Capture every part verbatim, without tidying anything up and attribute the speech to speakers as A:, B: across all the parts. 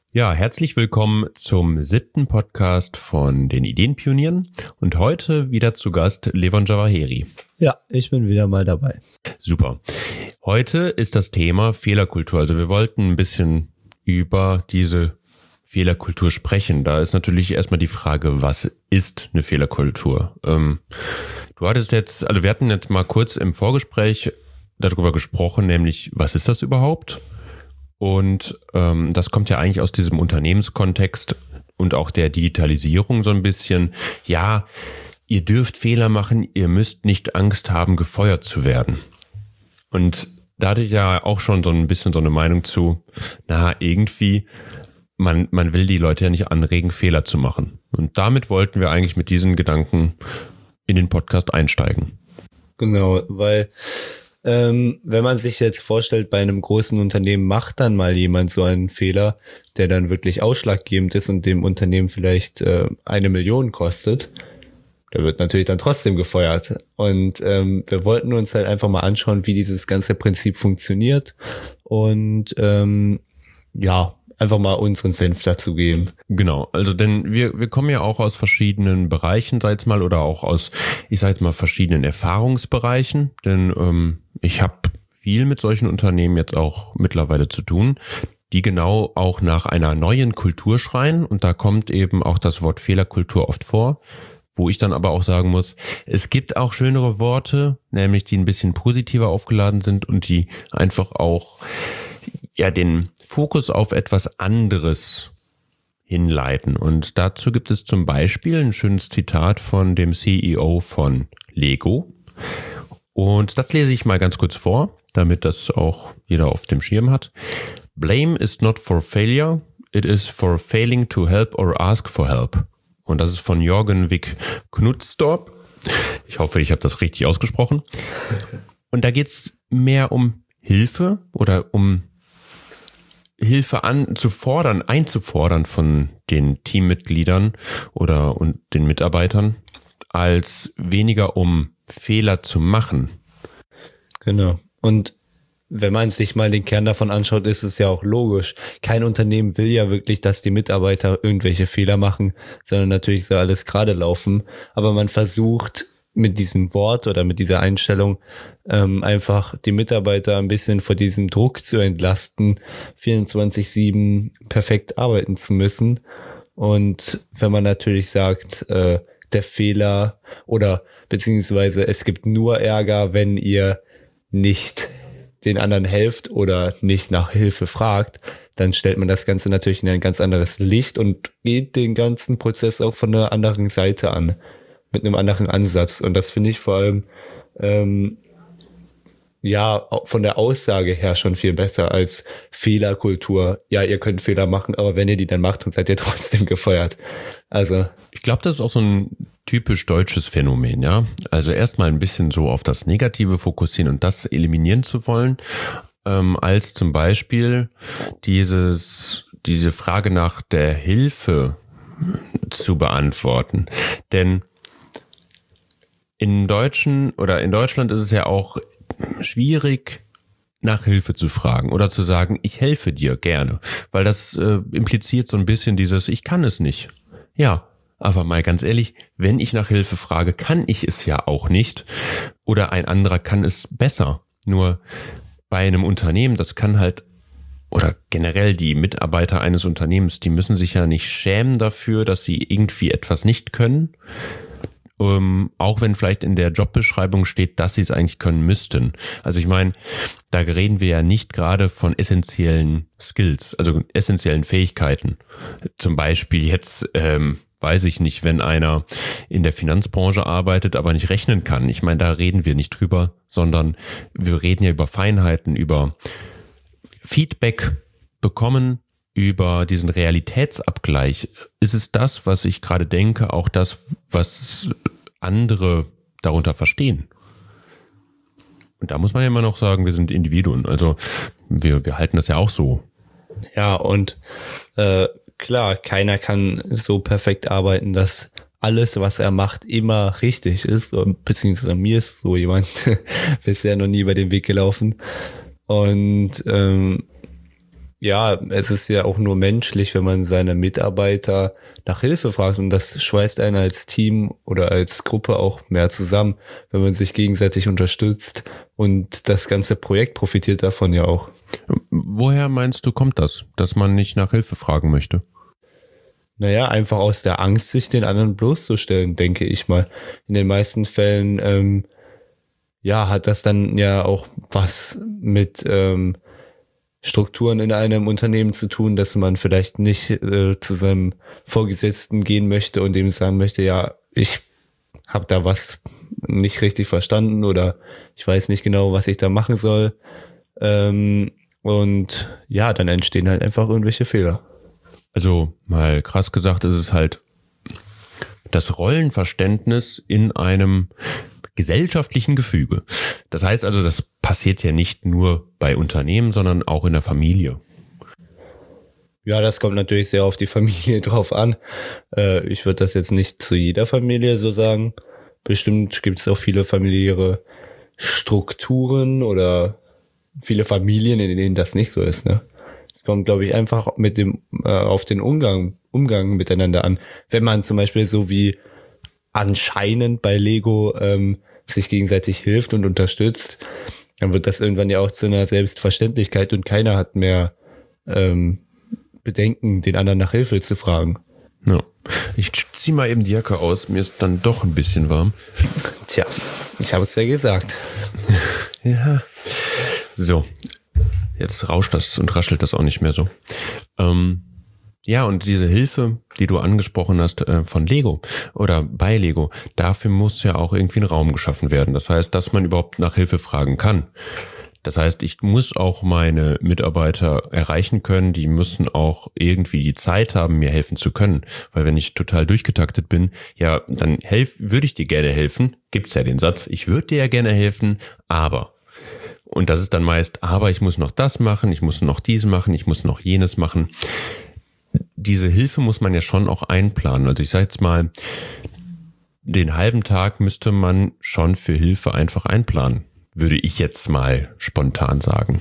A: Ja, herzlich willkommen zum siebten Podcast von den Ideenpionieren und heute wieder zu Gast Levon Javaheri.
B: Ja, ich bin wieder mal dabei.
A: Super. Heute ist das Thema Fehlerkultur. Also wir wollten ein bisschen über diese Fehlerkultur sprechen. Da ist natürlich erstmal die Frage, was ist eine Fehlerkultur? Ähm, du hattest jetzt, also wir hatten jetzt mal kurz im Vorgespräch darüber gesprochen, nämlich was ist das überhaupt? Und ähm, das kommt ja eigentlich aus diesem Unternehmenskontext und auch der Digitalisierung so ein bisschen. Ja, ihr dürft Fehler machen, ihr müsst nicht Angst haben, gefeuert zu werden. Und da hatte ich ja auch schon so ein bisschen so eine Meinung zu, na, irgendwie, man, man will die Leute ja nicht anregen, Fehler zu machen. Und damit wollten wir eigentlich mit diesen Gedanken in den Podcast einsteigen.
B: Genau, weil ähm, wenn man sich jetzt vorstellt, bei einem großen Unternehmen macht dann mal jemand so einen Fehler, der dann wirklich ausschlaggebend ist und dem Unternehmen vielleicht äh, eine Million kostet, der wird natürlich dann trotzdem gefeuert. Und ähm, wir wollten uns halt einfach mal anschauen, wie dieses ganze Prinzip funktioniert und ähm, ja, einfach mal unseren Senf dazu geben.
A: Genau, also denn wir wir kommen ja auch aus verschiedenen Bereichen, sag ich mal, oder auch aus, ich sag jetzt mal, verschiedenen Erfahrungsbereichen, denn ähm, ich habe viel mit solchen Unternehmen jetzt auch mittlerweile zu tun, die genau auch nach einer neuen Kultur schreien und da kommt eben auch das Wort Fehlerkultur oft vor, wo ich dann aber auch sagen muss, es gibt auch schönere Worte, nämlich die ein bisschen positiver aufgeladen sind und die einfach auch ja den Fokus auf etwas anderes hinleiten. Und dazu gibt es zum Beispiel ein schönes Zitat von dem C E O von Lego. Und das lese ich mal ganz kurz vor, damit das auch jeder auf dem Schirm hat. Blame is not for failure, it is for failing to help or ask for help. Und das ist von Jörgen Wick Knudstorp. Ich hoffe, ich habe das richtig ausgesprochen. Und da geht es mehr um Hilfe oder um Hilfe an zu fordern, einzufordern von den Teammitgliedern oder und den Mitarbeitern, als weniger um Fehler zu machen.
B: Genau. Und wenn man sich mal den Kern davon anschaut, ist es ja auch logisch. Kein Unternehmen will ja wirklich, dass die Mitarbeiter irgendwelche Fehler machen, sondern natürlich soll alles gerade laufen. Aber man versucht mit diesem Wort oder mit dieser Einstellung ähm, einfach die Mitarbeiter ein bisschen vor diesem Druck zu entlasten, vierundzwanzig sieben perfekt arbeiten zu müssen. Und wenn man natürlich sagt, äh, der Fehler oder beziehungsweise es gibt nur Ärger, wenn ihr nicht den anderen helft oder nicht nach Hilfe fragt, dann stellt man das Ganze natürlich in ein ganz anderes Licht und geht den ganzen Prozess auch von einer anderen Seite an, mit einem anderen Ansatz. Und das finde ich vor allem ähm, ja von der Aussage her schon viel besser als Fehlerkultur. Ja, ihr könnt Fehler machen, aber wenn ihr die dann macht, dann seid ihr trotzdem gefeuert. Also
A: ich glaube, das ist auch so ein typisch deutsches Phänomen, ja. Also erstmal ein bisschen so auf das Negative fokussieren und das eliminieren zu wollen, ähm, als zum Beispiel dieses diese Frage nach der Hilfe zu beantworten. Denn in Deutschen oder in Deutschland ist es ja auch schwierig, nach Hilfe zu fragen oder zu sagen, ich helfe dir gerne, weil das äh, impliziert so ein bisschen dieses, ich kann es nicht. Ja, aber mal ganz ehrlich, wenn ich nach Hilfe frage, kann ich es ja auch nicht oder ein anderer kann es besser. Nur bei einem Unternehmen, das kann halt oder generell die Mitarbeiter eines Unternehmens, die müssen sich ja nicht schämen dafür, dass sie irgendwie etwas nicht können. Um, auch wenn vielleicht in der Jobbeschreibung steht, dass sie es eigentlich können müssten. Also ich meine, da reden wir ja nicht gerade von essentiellen Skills, also essentiellen Fähigkeiten. Zum Beispiel jetzt, ähm, weiß ich nicht, wenn einer in der Finanzbranche arbeitet, aber nicht rechnen kann. Ich meine, da reden wir nicht drüber, sondern wir reden ja über Feinheiten, über Feedback bekommen, über diesen Realitätsabgleich. Ist es das, was ich gerade denke, auch das, was andere darunter verstehen? Und da muss man ja immer noch sagen, wir sind Individuen. Also wir, wir halten das ja auch so.
B: Ja, und äh, klar, keiner kann so perfekt arbeiten, dass alles, was er macht, immer richtig ist. Beziehungsweise mir ist so jemand bisher noch nie über den Weg gelaufen. Und ähm, ja, es ist ja auch nur menschlich, wenn man seine Mitarbeiter nach Hilfe fragt, und das schweißt einen als Team oder als Gruppe auch mehr zusammen, wenn man sich gegenseitig unterstützt, und das ganze Projekt profitiert davon ja auch.
A: Woher meinst du, kommt das, dass man nicht nach Hilfe fragen möchte?
B: Naja, einfach aus der Angst, sich den anderen bloßzustellen, denke ich mal. In den meisten Fällen, ähm, ja, hat das dann ja auch was mit ähm, Strukturen in einem Unternehmen zu tun, dass man vielleicht nicht äh, zu seinem Vorgesetzten gehen möchte und dem sagen möchte, ja, ich habe da was nicht richtig verstanden oder ich weiß nicht genau, was ich da machen soll. Ähm, und ja, dann entstehen halt einfach irgendwelche Fehler.
A: Also mal krass gesagt, ist es halt das Rollenverständnis in einem gesellschaftlichen Gefüge. Das heißt also, das passiert ja nicht nur bei Unternehmen, sondern auch in der Familie.
B: Ja, das kommt natürlich sehr auf die Familie drauf an. Äh, ich würde das jetzt nicht zu jeder Familie so sagen. Bestimmt gibt es auch viele familiäre Strukturen oder viele Familien, in denen das nicht so ist, ne? Es kommt, glaube ich, einfach mit dem äh, auf den Umgang Umgang miteinander an. Wenn man zum Beispiel so wie anscheinend bei Lego ähm, sich gegenseitig hilft und unterstützt, dann wird das irgendwann ja auch zu einer Selbstverständlichkeit und keiner hat mehr ähm, Bedenken, den anderen nach Hilfe zu fragen.
A: Ja. Ich zieh mal eben die Jacke aus, mir ist dann doch ein bisschen warm.
B: Tja, ich habe es ja gesagt.
A: Ja. So, jetzt rauscht das und raschelt das auch nicht mehr so. Ähm, ja, und diese Hilfe, die du angesprochen hast äh, von Lego oder bei Lego, dafür muss ja auch irgendwie ein Raum geschaffen werden. Das heißt, dass man überhaupt nach Hilfe fragen kann. Das heißt, ich muss auch meine Mitarbeiter erreichen können, die müssen auch irgendwie die Zeit haben, mir helfen zu können. Weil wenn ich total durchgetaktet bin, ja, dann helf, würde ich dir gerne helfen. Gibt's ja den Satz, ich würde dir ja gerne helfen, aber... Und das ist dann meist, aber ich muss noch das machen, ich muss noch dies machen, ich muss noch jenes machen. Diese Hilfe muss man ja schon auch einplanen. Also ich sage jetzt mal, den halben Tag müsste man schon für Hilfe einfach einplanen, würde ich jetzt mal spontan sagen.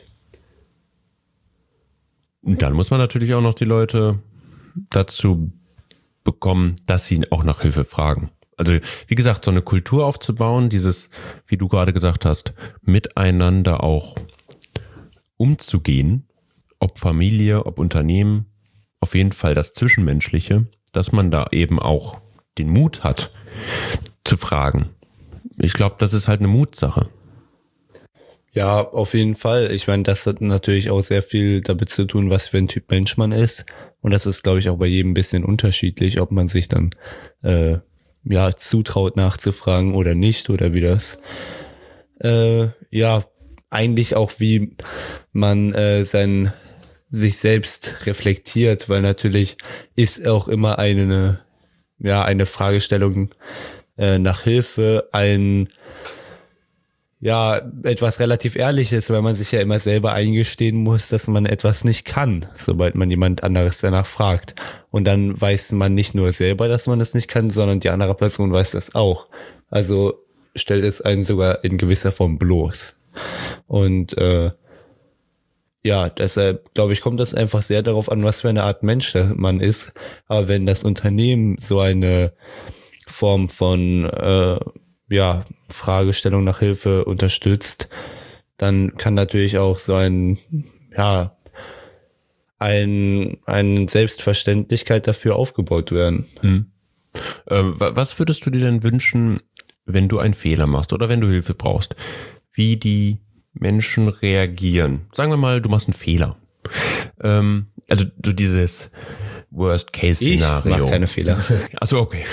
A: Und dann muss man natürlich auch noch die Leute dazu bekommen, dass sie auch nach Hilfe fragen. Also wie gesagt, so eine Kultur aufzubauen, dieses, wie du gerade gesagt hast, miteinander auch umzugehen, ob Familie, ob Unternehmen, auf jeden Fall das Zwischenmenschliche, dass man da eben auch den Mut hat zu fragen. Ich glaube, das ist halt eine Mutsache.
B: Ja, auf jeden Fall. Ich meine, das hat natürlich auch sehr viel damit zu tun, was für ein Typ Mensch man ist. Und das ist, glaube ich, auch bei jedem ein bisschen unterschiedlich, ob man sich dann äh, ja zutraut nachzufragen oder nicht, oder wie das äh, ja eigentlich auch wie man äh, sein sich selbst reflektiert, weil natürlich ist auch immer eine ja eine Fragestellung äh, nach Hilfe ein ja etwas relativ Ehrliches, weil man sich ja immer selber eingestehen muss, dass man etwas nicht kann, sobald man jemand anderes danach fragt. Und dann weiß man nicht nur selber, dass man das nicht kann, sondern die andere Person weiß das auch. Also stellt es einen sogar in gewisser Form bloß. Und äh, ja, deshalb glaube ich, kommt das einfach sehr darauf an, was für eine Art Mensch man ist. Aber wenn das Unternehmen so eine Form von äh, ja Fragestellung nach Hilfe unterstützt, dann kann natürlich auch so ein ja ein eine Selbstverständlichkeit dafür aufgebaut werden.
A: Hm. Äh, was würdest du dir denn wünschen, wenn du einen Fehler machst oder wenn du Hilfe brauchst, wie die Menschen reagieren? Sagen wir mal, du machst einen Fehler. Ähm, also du dieses Worst-Case-Szenario.
B: Ich mach keine Fehler.
A: Achso, okay.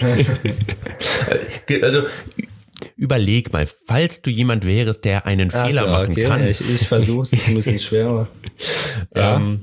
A: Also überleg mal, falls du jemand wärst, der einen Ach Fehler so, machen okay. kann.
B: Ich, ich versuche es, ist ein bisschen schwerer.
A: Ja. Ähm,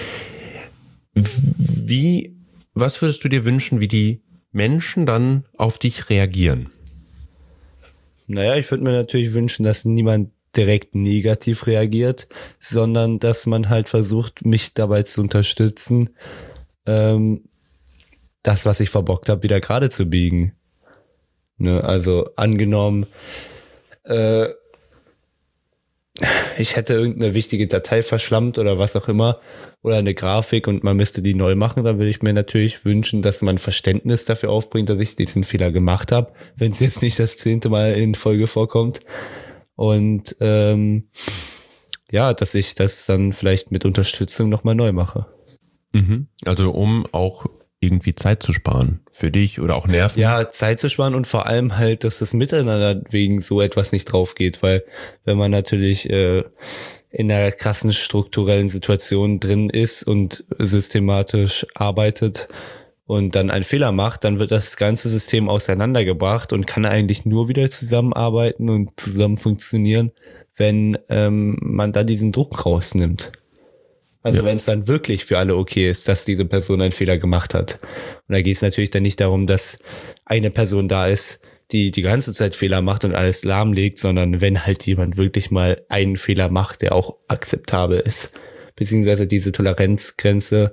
A: wie, was würdest du dir wünschen, wie die Menschen dann auf dich reagieren?
B: Naja, ich würde mir natürlich wünschen, dass niemand direkt negativ reagiert, sondern dass man halt versucht, mich dabei zu unterstützen, ähm, das, was ich verbockt habe, wieder gerade zu biegen. Ne, also angenommen, äh, ich hätte irgendeine wichtige Datei verschlammt oder was auch immer oder eine Grafik und man müsste die neu machen, dann würde ich mir natürlich wünschen, dass man Verständnis dafür aufbringt, dass ich diesen Fehler gemacht habe, wenn es jetzt nicht das zehnte Mal in Folge vorkommt. Und ähm, ja, dass ich das dann vielleicht mit Unterstützung nochmal neu mache.
A: Mhm. Also um auch irgendwie Zeit zu sparen für dich oder auch Nerven.
B: Ja, Zeit zu sparen und vor allem halt, dass das Miteinander wegen so etwas nicht drauf geht, weil wenn man natürlich äh, in einer krassen strukturellen Situation drin ist und systematisch arbeitet und dann einen Fehler macht, dann wird das ganze System auseinandergebracht und kann eigentlich nur wieder zusammenarbeiten und zusammen funktionieren, wenn ähm, man da diesen Druck rausnimmt. Also ja. Wenn es dann wirklich für alle okay ist, dass diese Person einen Fehler gemacht hat. Und da geht es natürlich dann nicht darum, dass eine Person da ist, die die ganze Zeit Fehler macht und alles lahmlegt, sondern wenn halt jemand wirklich mal einen Fehler macht, der auch akzeptabel ist. Beziehungsweise diese Toleranzgrenze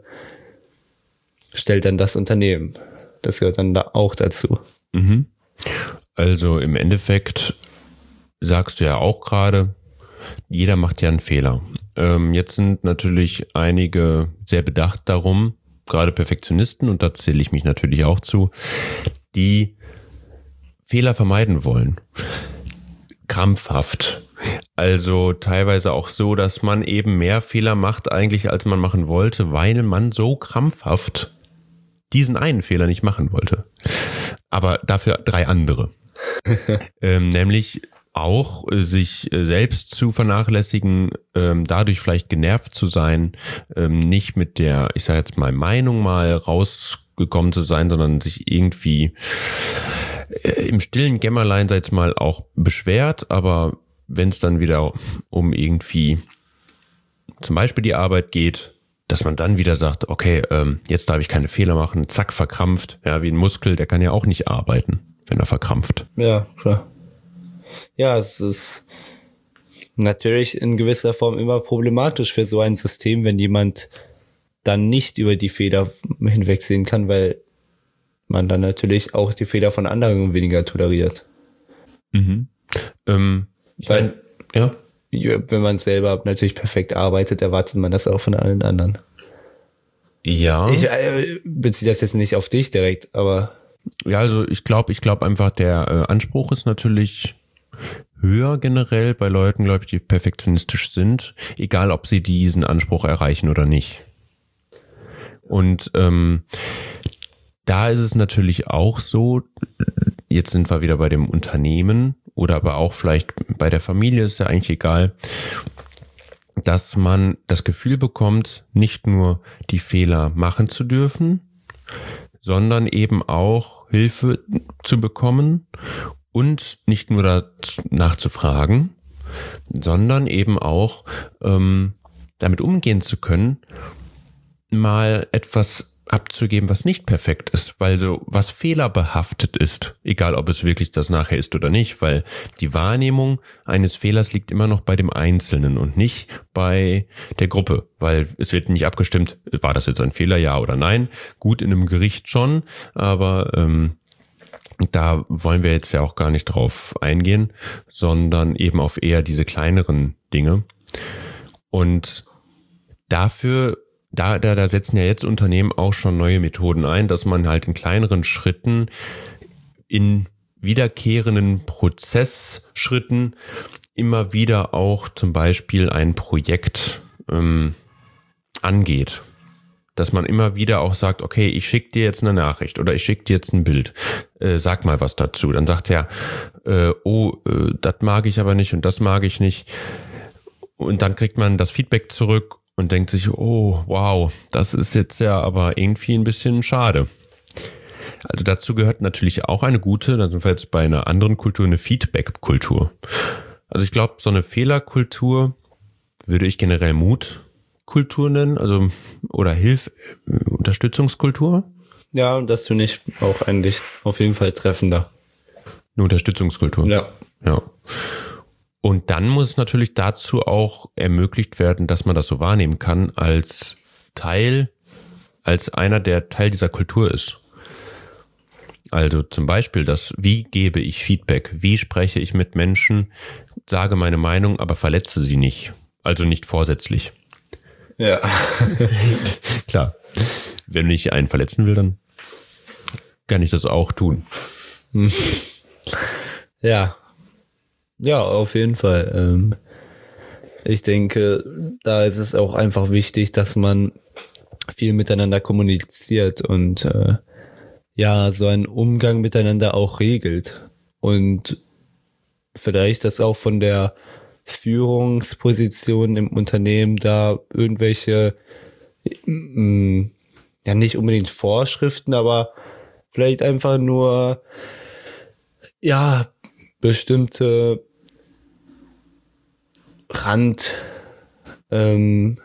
B: stellt dann das Unternehmen. Das gehört dann da auch dazu.
A: Mhm. Also im Endeffekt sagst du ja auch gerade, jeder macht ja einen Fehler. Ähm, jetzt sind natürlich einige sehr bedacht darum, gerade Perfektionisten, und da zähle ich mich natürlich auch zu, die Fehler vermeiden wollen. Krampfhaft. Also teilweise auch so, dass man eben mehr Fehler macht eigentlich, als man machen wollte, weil man so krampfhaft diesen einen Fehler nicht machen wollte. Aber dafür drei andere. ähm, nämlich auch sich selbst zu vernachlässigen, ähm, dadurch vielleicht genervt zu sein, ähm, nicht mit der, ich sage jetzt mal, Meinung mal rausgekommen zu sein, sondern sich irgendwie äh, im stillen Kämmerlein, sag ich mal, auch beschwert, aber wenn es dann wieder um irgendwie zum Beispiel die Arbeit geht, dass man dann wieder sagt, okay, ähm, jetzt darf ich keine Fehler machen, zack, verkrampft, ja, wie ein Muskel, der kann ja auch nicht arbeiten, wenn er verkrampft.
B: Ja, klar. Ja, es ist natürlich in gewisser Form immer problematisch für so ein System, wenn jemand dann nicht über die Fehler hinwegsehen kann, weil man dann natürlich auch die Fehler von anderen weniger toleriert.
A: Mhm. Ähm,
B: weil,
A: ja.
B: Wenn man selber natürlich perfekt arbeitet, erwartet man das auch von allen anderen.
A: Ja.
B: Ich äh, beziehe das jetzt nicht auf dich direkt, aber...
A: Ja, also ich glaube, ich glaube einfach, der äh, Anspruch ist natürlich höher generell bei Leuten, glaube ich, die perfektionistisch sind, egal ob sie diesen Anspruch erreichen oder nicht. Und ähm, da ist es natürlich auch so, jetzt sind wir wieder bei dem Unternehmen oder aber auch vielleicht bei der Familie, ist ja eigentlich egal, dass man das Gefühl bekommt, nicht nur die Fehler machen zu dürfen, sondern eben auch Hilfe zu bekommen und nicht nur danach zu fragen, sondern eben auch ähm, damit umgehen zu können, mal etwas abzugeben, was nicht perfekt ist, weil so was fehlerbehaftet ist, egal ob es wirklich das nachher ist oder nicht, weil die Wahrnehmung eines Fehlers liegt immer noch bei dem Einzelnen und nicht bei der Gruppe, weil es wird nicht abgestimmt, war das jetzt ein Fehler, ja oder nein. Gut, in einem Gericht schon, aber ähm, da wollen wir jetzt ja auch gar nicht drauf eingehen, sondern eben auf eher diese kleineren Dinge. Und dafür Da, da, da setzen ja jetzt Unternehmen auch schon neue Methoden ein, dass man halt in kleineren Schritten, in wiederkehrenden Prozessschritten immer wieder auch zum Beispiel ein Projekt ähm, angeht. Dass man immer wieder auch sagt, okay, ich schicke dir jetzt eine Nachricht oder ich schicke dir jetzt ein Bild, äh, sag mal was dazu. Dann sagt er, äh, oh, äh, das mag ich aber nicht und das mag ich nicht. Und dann kriegt man das Feedback zurück und denkt sich, oh, wow, das ist jetzt ja aber irgendwie ein bisschen schade. Also dazu gehört natürlich auch eine gute, da sind wir jetzt bei einer anderen Kultur, eine Feedback-Kultur. Also ich glaube, so eine Fehlerkultur würde ich generell Mutkultur nennen, also oder Hilf, Unterstützungskultur.
B: Ja, das finde ich auch eigentlich auf jeden Fall treffender.
A: Eine Unterstützungskultur.
B: Ja.
A: Ja. Und dann muss es natürlich dazu auch ermöglicht werden, dass man das so wahrnehmen kann als Teil, als einer, der Teil dieser Kultur ist. Also zum Beispiel das, wie gebe ich Feedback? Wie spreche ich mit Menschen? Sage meine Meinung, aber verletze sie nicht. Also nicht vorsätzlich.
B: Ja.
A: Klar. Wenn ich einen verletzen will, dann kann ich das auch tun.
B: Ja. Ja, auf jeden Fall. Ähm, ich denke, da ist es auch einfach wichtig, dass man viel miteinander kommuniziert und äh, ja, so einen Umgang miteinander auch regelt. Und vielleicht, dass auch von der Führungsposition im Unternehmen da irgendwelche, mh, ja nicht unbedingt Vorschriften, aber vielleicht einfach nur, ja, bestimmte Rand, ähm,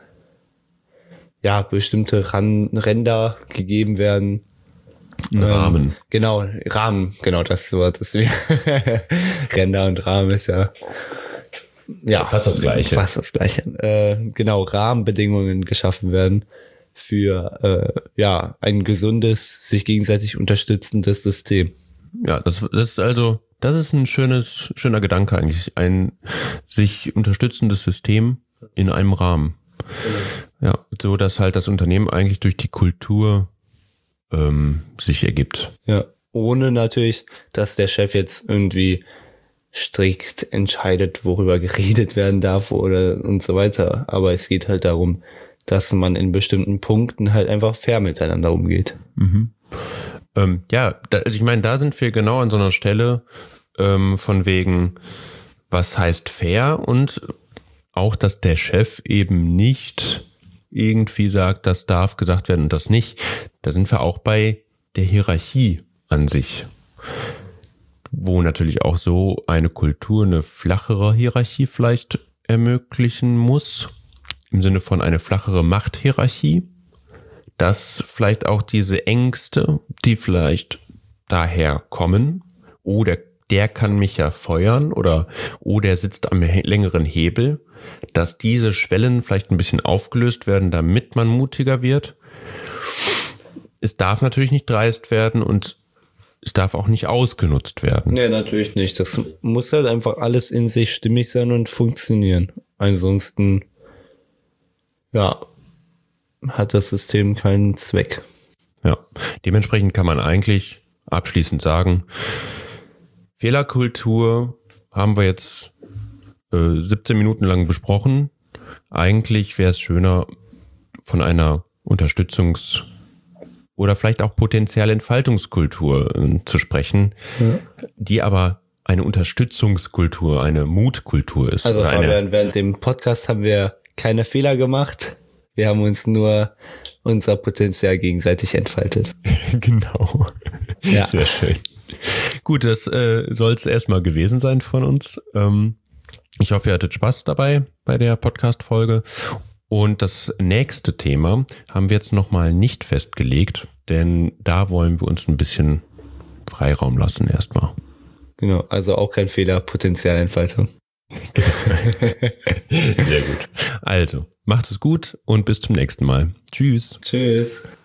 B: ja, bestimmte Ran- Ränder gegeben werden.
A: Ein Rahmen.
B: Ähm, genau, Rahmen, genau das Wort ist wir. Ränder und Rahmen ist ja, ja,
A: fast das Gleiche.
B: Fast das Gleiche. Äh, genau, Rahmenbedingungen geschaffen werden für äh, ja ein gesundes, sich gegenseitig unterstützendes System.
A: Ja, das, das ist also, das ist ein schönes, schöner Gedanke eigentlich, ein sich unterstützendes System in einem Rahmen. Ja, so dass halt das Unternehmen eigentlich durch die Kultur ähm, sich ergibt.
B: Ja, ohne natürlich, dass der Chef jetzt irgendwie strikt entscheidet, worüber geredet werden darf oder und so weiter. Aber es geht halt darum, dass man in bestimmten Punkten halt einfach fair miteinander umgeht.
A: Mhm. Ähm, ja, da, also ich meine, da sind wir genau an so einer Stelle ähm, von wegen, was heißt fair und auch, dass der Chef eben nicht irgendwie sagt, das darf gesagt werden und das nicht. Da sind wir auch bei der Hierarchie an sich, wo natürlich auch so eine Kultur eine flachere Hierarchie vielleicht ermöglichen muss, im Sinne von eine flachere Machthierarchie, dass vielleicht auch diese Ängste, die vielleicht daher kommen, oh, der, der kann mich ja feuern oder oh, der sitzt am längeren Hebel, dass diese Schwellen vielleicht ein bisschen aufgelöst werden, damit man mutiger wird. Es darf natürlich nicht dreist werden und es darf auch nicht ausgenutzt werden.
B: Nee, natürlich nicht. Das muss halt einfach alles in sich stimmig sein und funktionieren. Ansonsten, ja, hat das System keinen Zweck.
A: Ja, dementsprechend kann man eigentlich abschließend sagen, Fehlerkultur haben wir jetzt äh, siebzehn Minuten lang besprochen. Eigentlich wäre es schöner, von einer Unterstützungs- oder vielleicht auch potenzielle Entfaltungskultur äh, zu sprechen, ja, die aber eine Unterstützungskultur, eine Mutkultur ist.
B: Also
A: eine,
B: während, während dem Podcast haben wir keine Fehler gemacht. Wir haben uns nur unser Potenzial gegenseitig entfaltet.
A: Genau. Ja. Sehr schön. Gut, das äh, soll es erstmal gewesen sein von uns. Ähm, ich hoffe, ihr hattet Spaß dabei bei der Podcast-Folge. Und das nächste Thema haben wir jetzt nochmal nicht festgelegt, denn da wollen wir uns ein bisschen Freiraum lassen erstmal.
B: Genau, also auch kein Fehler, Potenzialentfaltung.
A: Sehr gut. Also, macht es gut und bis zum nächsten Mal. Tschüss.
B: Tschüss.